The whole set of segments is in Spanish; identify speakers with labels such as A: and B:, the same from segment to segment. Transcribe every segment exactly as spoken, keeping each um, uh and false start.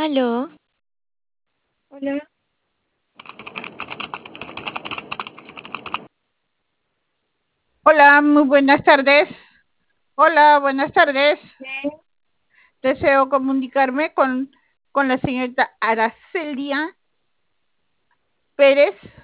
A: Aló,
B: Hola,
C: Hola, muy buenas tardes. Hola, buenas tardes.
B: sí,
C: Deseo comunicarme con, con la señorita Aracelia Pérez.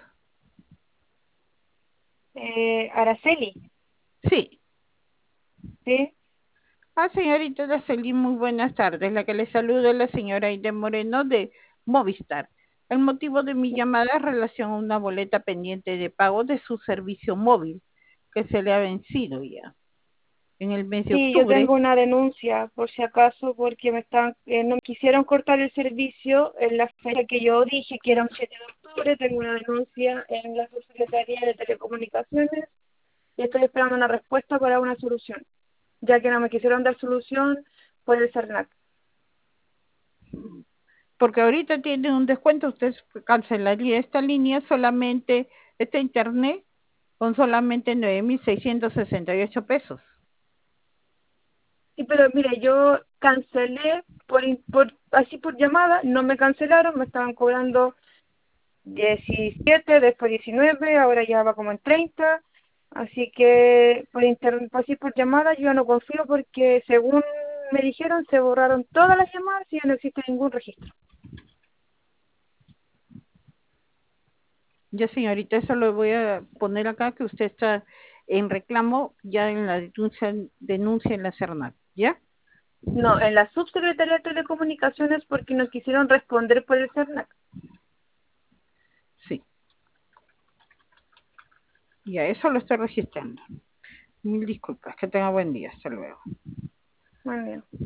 B: eh, Araceli,
C: Sí.
B: sí,
C: Ah, señorita Araceli, muy buenas tardes. La que le saluda es la señora Aide Moreno de Movistar. El motivo de mi llamada es relación a una boleta pendiente de pago de su servicio móvil que se le ha vencido ya en el mes de
B: sí, yo
C: octubre.
B: tengo una denuncia por si acaso porque me están, eh, no me quisieron cortar el servicio en la fecha que yo dije que era un siete de octubre. Tengo una denuncia en la Subsecretaría de Telecomunicaciones y estoy esperando una respuesta para una solución, ya que no me quisieron dar solución por el CERNAC.
C: Porque ahorita tiene un descuento, usted cancelaría esta línea solamente, este internet, con solamente nueve mil seiscientos sesenta y ocho pesos.
B: Sí, pero mire, yo cancelé por, in- por así por llamada, no me cancelaron, me estaban cobrando diecisiete, después diecinueve, ahora ya va como en treinta. Así que por internet, así por llamada, yo no confío porque según me dijeron, se borraron todas las llamadas y ya no existe ningún registro.
C: Ya, señorita, eso lo voy a poner acá, que usted está en reclamo ya en la denuncia, denuncia en la CERNAC, ¿ya?
B: No, en la Subsecretaría de Telecomunicaciones porque no quisieron responder por el CERNAC.
C: Sí, ya, eso lo estoy registrando. Mil disculpas, que tenga buen día, hasta luego.
B: Muy bien.